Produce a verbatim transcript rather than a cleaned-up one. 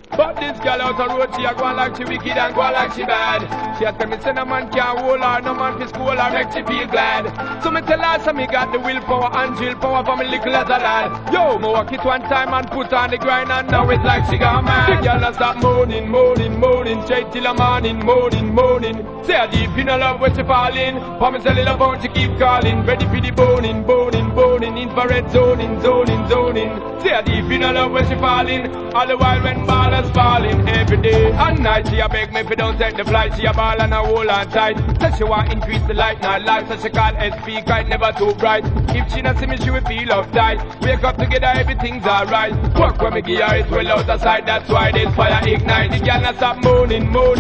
But this girl out on road, she a go on like she wicked and go on like she bad. She a tell me say no man can't hold her, no man fi school her, make she feel glad. So me tell her, so me got the willpower and drill power for me little as a lad. Yo, me walk it one time and put on the grind and now it's like she gone mad. The girl a stop moaning, moaning, moaning, straight till the morning, moaning, moaning. Say a deep in her love when she fall in. For me tell her about she keep calling, ready for the boning, boning, boning, infrared zoning, zoning, zoning. Say a deep in her love when she fall in. All the while when ballers falling every day and night. She a beg me if you don't take the flight. She a ball and a hold on tight. Says she want increase the light, not life. So she call S P, kite never too bright. If she not see me, she will feel uptight. Wake up together, everything's alright. Work when me give her it well out of sight. That's why this fire ignite. The girl not stop moaning, moaning.